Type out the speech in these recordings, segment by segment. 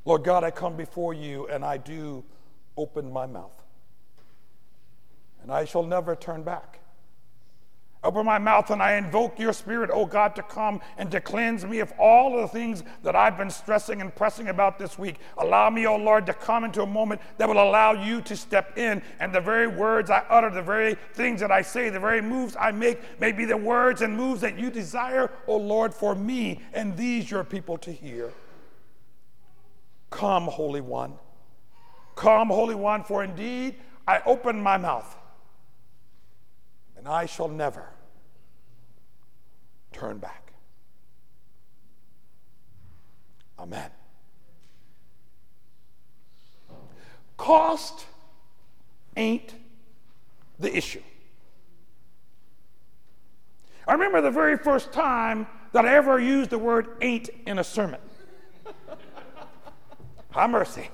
Lord God, I come before you and I do open my mouth. And I shall never turn back. Open my mouth and I invoke your Spirit, oh God, to come and to cleanse me of all of the things that I've been stressing and pressing about this week. Allow me, oh Lord, to come into a moment that will allow you to step in, and the very words I utter, the very things that I say, the very moves I make may be the words and moves that you desire, oh Lord, for me and these your people to hear. Come, Holy One. Come, Holy One, for indeed I open my mouth, and I shall never turn back. Amen. Cost ain't the issue. I remember the very first time that I ever used the word ain't in a sermon. Have mercy.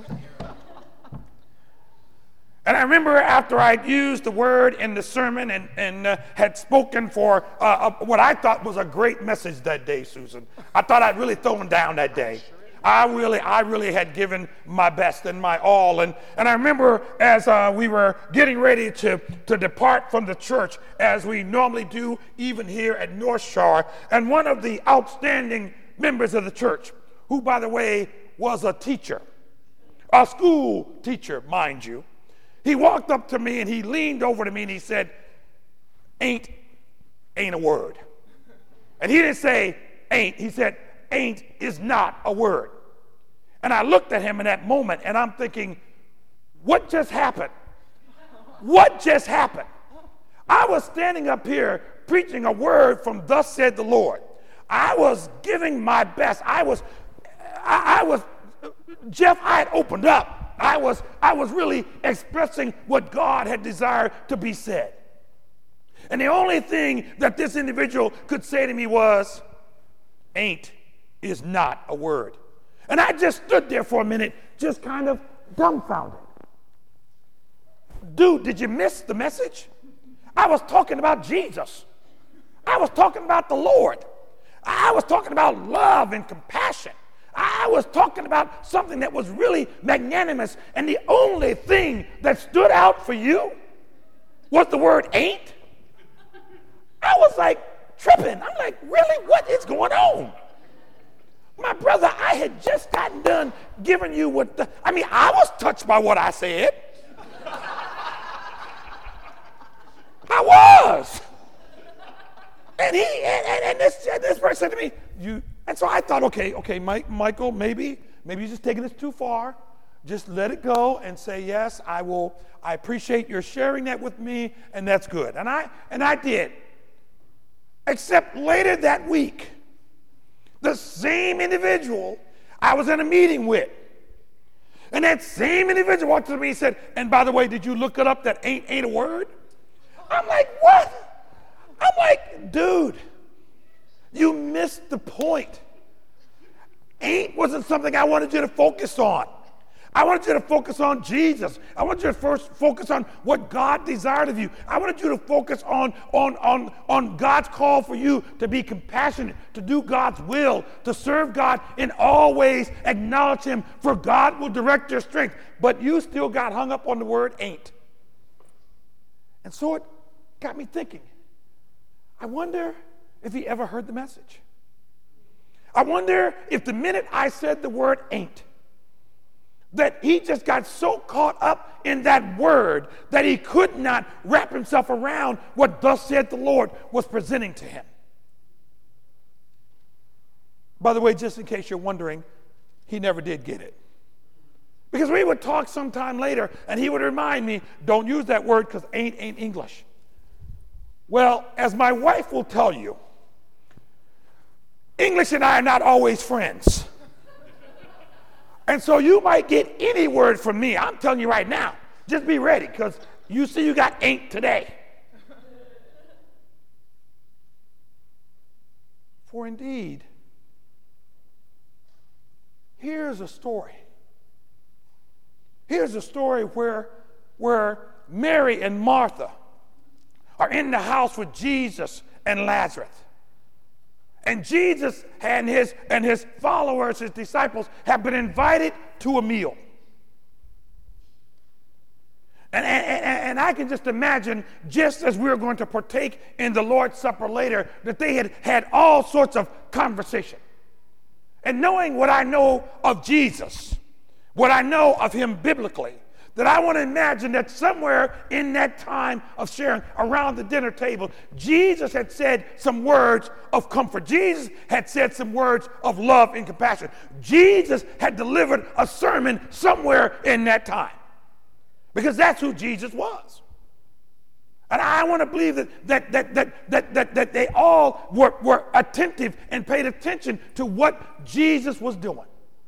And I remember after I'd used the word in the sermon and had spoken for what I thought was a great message that day, Susan. I thought I'd really thrown down that day. I really had given my best and my all. And I remember as we were getting ready to depart from the church, as we normally do even here at North Shore, and one of the outstanding members of the church, who, by the way, was a teacher, a school teacher, mind you, he walked up to me and he leaned over to me and he said, ain't a word. And he didn't say ain't, he said ain't is not a word. And I looked at him in that moment and I'm thinking, what just happened? What just happened? I was standing up here preaching a word from thus said the Lord. I was giving my best. Jeff, I had opened up. I was really expressing what God had desired to be said. And the only thing that this individual could say to me was, ain't is not a word. And I just stood there for a minute, just kind of dumbfounded. Dude, did you miss the message? I was talking about Jesus. I was talking about the Lord. I was talking about love and compassion. I was talking about something that was really magnanimous, and the only thing that stood out for you was the word ain't. I was like tripping. I'm like, really? What is going on? My brother, I had just gotten done giving you I was touched by what I said. I was. And this person said to me, and so I thought, okay, Michael, maybe you're just taking this too far. Just let it go and say, yes, I appreciate your sharing that with me, and that's good. And I did. Except later that week, the same individual I was in a meeting with, and that same individual walked to me and said, and by the way, did you look it up that ain't a word? I'm like, what? I'm like, dude, you missed the point. Ain't wasn't something I wanted you to focus on. I wanted you to focus on Jesus. I wanted you to first focus on what God desired of you. I wanted you to focus on God's call for you to be compassionate, to do God's will, to serve God in all ways, acknowledge Him, for God will direct your strength. But you still got hung up on the word ain't. And so it got me thinking, I wonder if he ever heard the message. I wonder if the minute I said the word ain't, that he just got so caught up in that word that he could not wrap himself around what thus said the Lord was presenting to him. By the way, just in case you're wondering, he never did get it. Because we would talk sometime later and he would remind me, don't use that word because ain't English. Well, as my wife will tell you, English and I are not always friends. And so you might get any word from me. I'm telling you right now, just be ready because you see you got ain't today. For indeed, here's a story. Here's a story where Mary and Martha are in the house with Jesus and Lazarus. And Jesus and his followers, his disciples, have been invited to a meal. And I can just imagine, just as we're going to partake in the Lord's Supper later, that they had had all sorts of conversation. And knowing what I know of Jesus, what I know of him biblically, that I want to imagine that somewhere in that time of sharing around the dinner table, Jesus had said some words of comfort. Jesus had said some words of love and compassion. Jesus had delivered a sermon somewhere in that time. Because that's who Jesus was. And I want to believe that they all were attentive and paid attention to what Jesus was doing.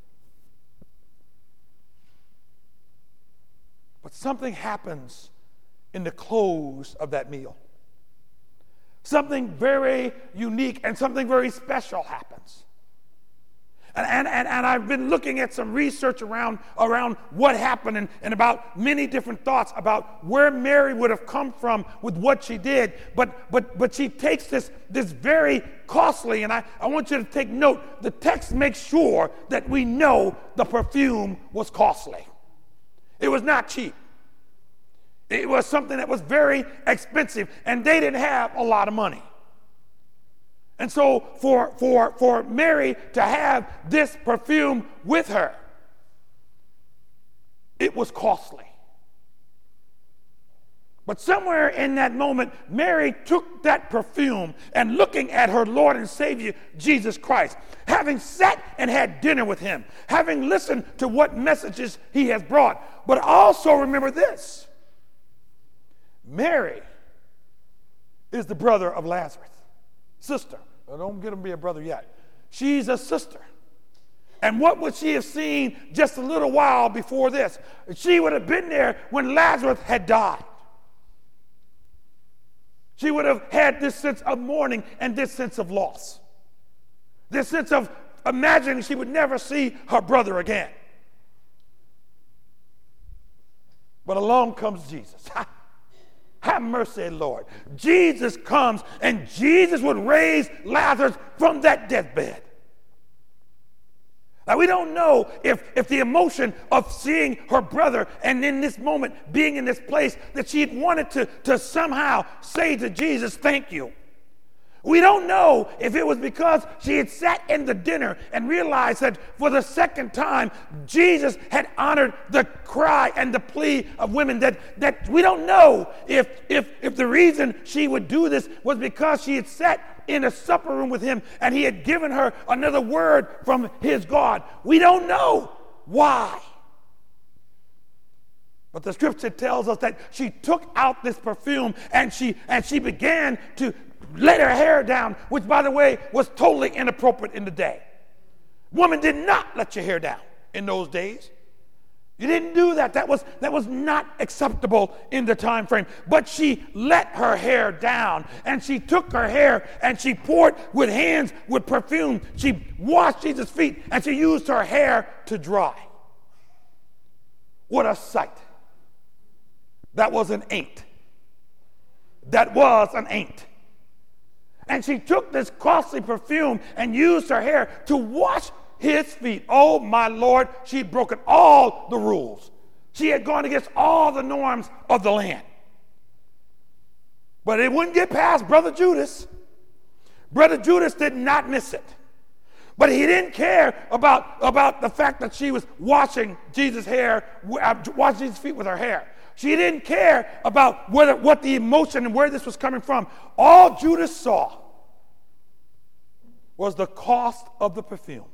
But something happens in the close of that meal. Something very unique and something very special happens. And I've been looking at some research around what happened and about many different thoughts about where Mary would have come from with what she did. But she takes this very costly, and I want you to take note, the text makes sure that we know the perfume was costly. It was not cheap. It was something that was very expensive, and they didn't have a lot of money. And so for Mary to have this perfume with her, it was costly. But somewhere in that moment, Mary took that perfume and looking at her Lord and Savior, Jesus Christ, having sat and had dinner with him, having listened to what messages he has brought. But also remember this, Mary is the brother of Lazarus. Sister. Don't get him to be a brother yet. She's a sister. And what would she have seen just a little while before this? She would have been there when Lazarus had died. She would have had this sense of mourning and this sense of loss. This sense of imagining she would never see her brother again. But along comes Jesus. Have mercy, Lord. Jesus comes, and Jesus would raise Lazarus from that deathbed. Now, we don't know if the emotion of seeing her brother and in this moment being in this place that she had wanted to somehow say to Jesus, thank you. We don't know if it was because she had sat in the dinner and realized that for the second time, Jesus had honored the cry and the plea of women. That we don't know if the reason she would do this was because she had sat in a supper room with him and he had given her another word from his God. We don't know why. But the scripture tells us that she took out this perfume and she began to let her hair down, which, by the way, was totally inappropriate in the day. Woman did not let your hair down in those days. You didn't do that. That was not acceptable in the time frame. But she let her hair down, and she took her hair and she poured with hands with perfume. She washed Jesus' feet, and she used her hair to dry. What a sight. That was an ain't. That was an ain't. And she took this costly perfume and used her hair to wash his feet. Oh, my Lord, she'd broken all the rules. She had gone against all the norms of the land. But it wouldn't get past Brother Judas. Brother Judas did not miss it. But he didn't care about the fact that she was washing Jesus' feet with her hair. She didn't care about what the emotion and where this was coming from. All Judas saw was the cost of the perfume.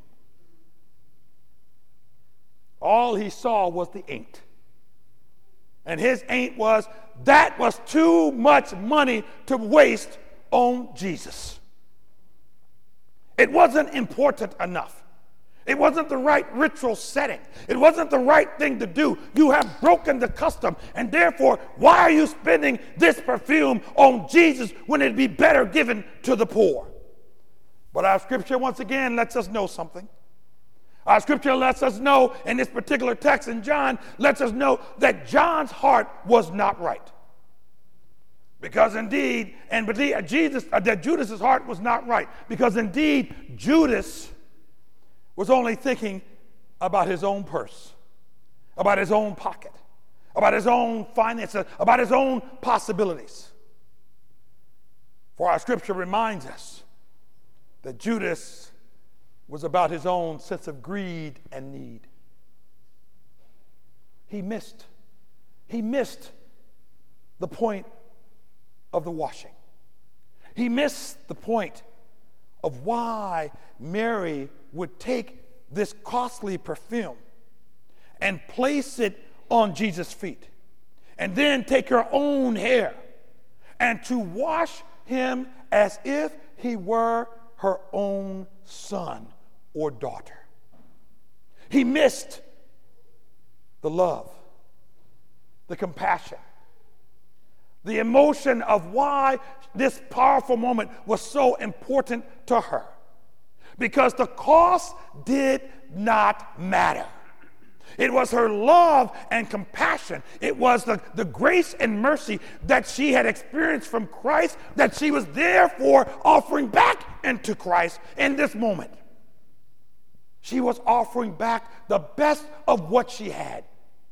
All he saw was the ain't. And his ain't was, that was too much money to waste on Jesus. It wasn't important enough. It wasn't the right ritual setting. It wasn't the right thing to do. You have broken the custom, and therefore, why are you spending this perfume on Jesus when it'd be better given to the poor? But our scripture, once again, lets us know something. Our scripture lets us know, in this particular text in John, lets us know that John's heart was not right. Because indeed, that Judas's heart was not right. Because indeed, Judas was only thinking about his own purse, about his own pocket, about his own finances, about his own possibilities. For our scripture reminds us that Judas was about his own sense of greed and need. He missed the point of the washing. He missed the point of why Mary would take this costly perfume and place it on Jesus' feet, and then take her own hair and to wash him as if he were her own son or daughter. He missed the love, the compassion, the emotion of why this powerful moment was so important to her. Because the cost did not matter. It was her love and compassion. It was the grace and mercy that she had experienced from Christ that she was therefore offering back into Christ in this moment. She was offering back the best of what she had.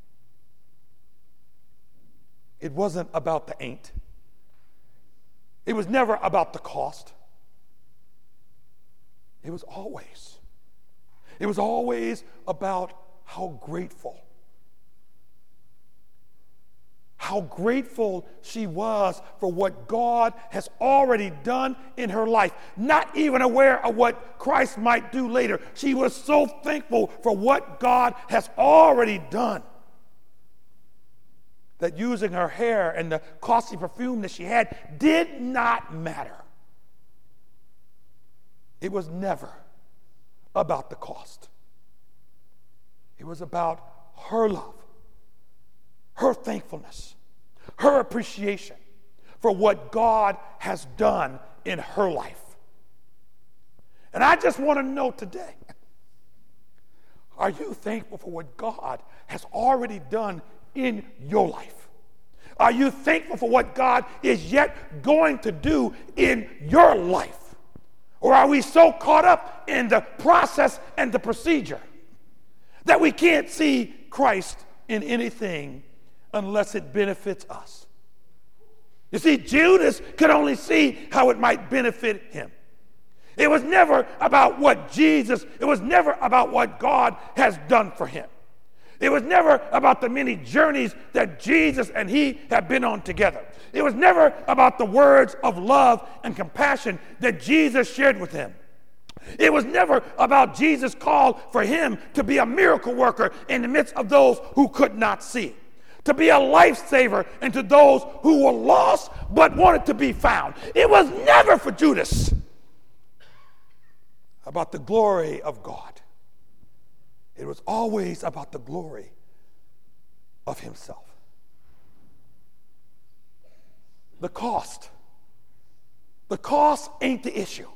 It wasn't about the ain't. It was never about the cost. It was always about how grateful she was for what God has already done in her life, not even aware of what Christ might do later. She was so thankful for what God has already done that using her hair and the costly perfume that she had did not matter. It was never about the cost. It was about her love, her thankfulness, her appreciation for what God has done in her life. And I just want to know today, are you thankful for what God has already done in your life? Are you thankful for what God is yet going to do in your life? Or are we so caught up in the process and the procedure that we can't see Christ in anything unless it benefits us? You see, Judas could only see how it might benefit him. It was never about it was never about what God has done for him. It was never about the many journeys that Jesus and he have been on together. It was never about the words of love and compassion that Jesus shared with him. It was never about Jesus' call for him to be a miracle worker in the midst of those who could not see, to be a lifesaver and to those who were lost but wanted to be found. It was never for Judas about the glory of God. It was always about the glory of himself. The cost ain't the issue.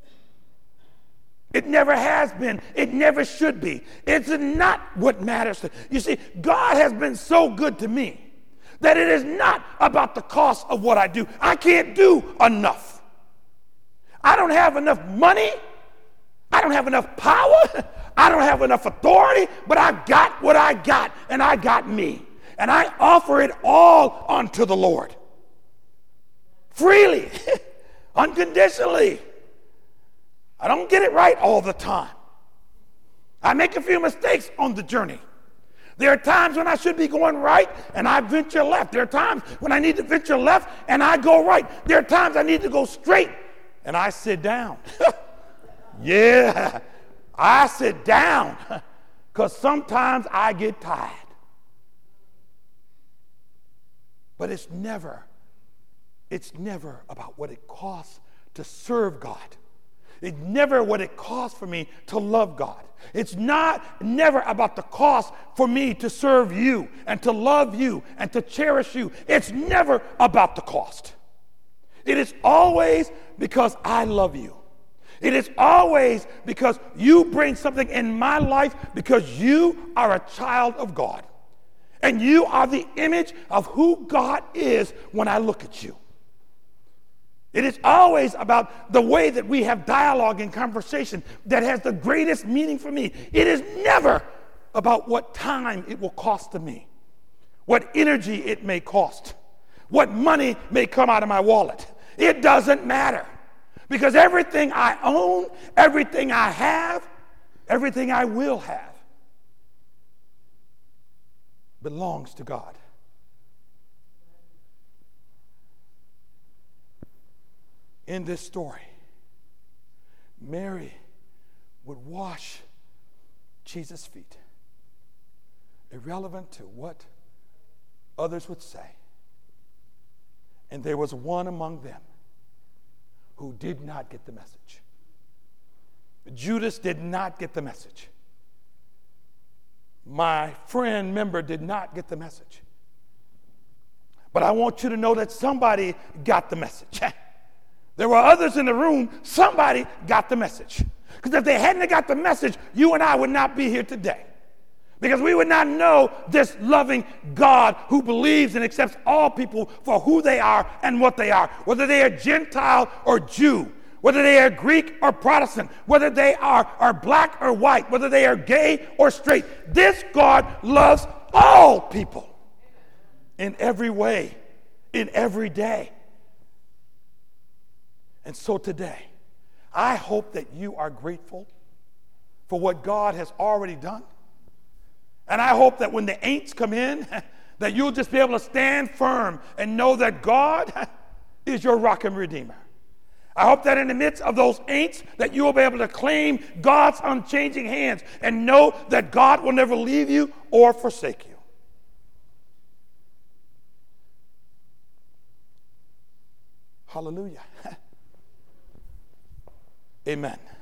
It never has been. It never should be. It's not what matters. You see, God has been so good to me that it is not about the cost of what I do. I can't do enough. I don't have enough money. I don't have enough power. I don't have enough authority, but I got what I got, and I got me. And I offer it all unto the Lord. Freely, unconditionally. I don't get it right all the time. I make a few mistakes on the journey. There are times when I should be going right and I venture left. There are times when I need to venture left and I go right. There are times I need to go straight and I sit down. Yeah, I sit down because sometimes I get tired. But it's never about what it costs to serve God. It's never what it costs for me to love God. It's never about the cost for me to serve you and to love you and to cherish you. It's never about the cost. It is always because I love you. It is always because you bring something in my life because you are a child of God. And you are the image of who God is when I look at you. It is always about the way that we have dialogue and conversation that has the greatest meaning for me. It is never about what time it will cost to me, what energy it may cost, what money may come out of my wallet. It doesn't matter, because everything I own, everything I have, everything I will have belongs to God. In this story, Mary would wash Jesus' feet, irrelevant to what others would say. And there was one among them who did not get the message. Judas did not get the message. My friend member did not get the message. But I want you to know that somebody got the message. There were others in the room. Somebody got the message. Because if they hadn't got the message, you and I would not be here today. Because we would not know this loving God who believes and accepts all people for who they are and what they are, whether they are Gentile or Jew, whether they are Greek or Protestant, whether they are black or white, whether they are gay or straight. This God loves all people in every way, in every day. And so today, I hope that you are grateful for what God has already done. And I hope that when the ain'ts come in, that you'll just be able to stand firm and know that God is your rock and redeemer. I hope that in the midst of those ain'ts, that you will be able to claim God's unchanging hands and know that God will never leave you or forsake you. Hallelujah. Amen.